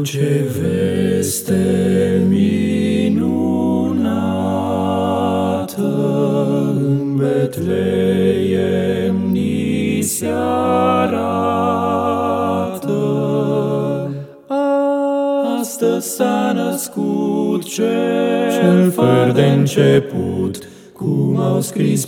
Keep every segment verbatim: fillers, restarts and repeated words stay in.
Ce veste minunată în Betleem ni se arată. Astăzi s-a născut cel fără de început, cum au scris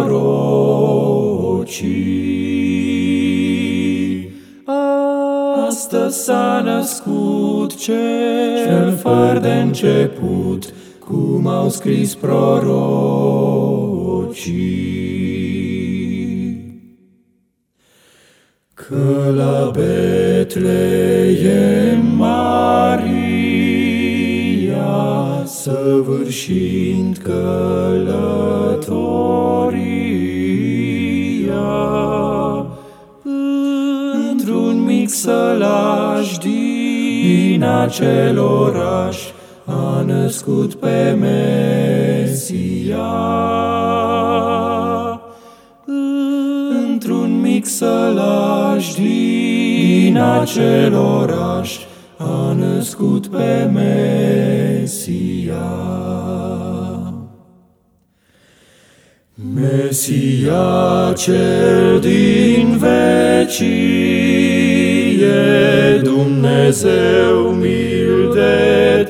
prorocii. Astăzi s-a născut cel fără de început, cum au scris prorocii. Că la Betleem Maria, săvârșind călătoria, într-un mic sălaș din acel oraș a născut pe Mesia. Într-un mic sălaș din acel oraș a născut pe Mesia. Mesia cel din vecie, Dumnezeu mil de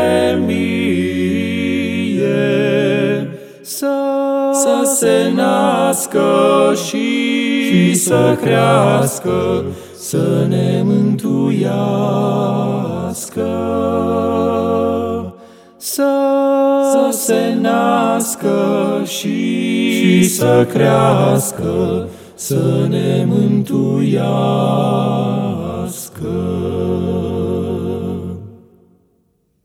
temie, să se nască și să crească, să ne mântuiască. Să se nască și să crească, să ne mântuiască.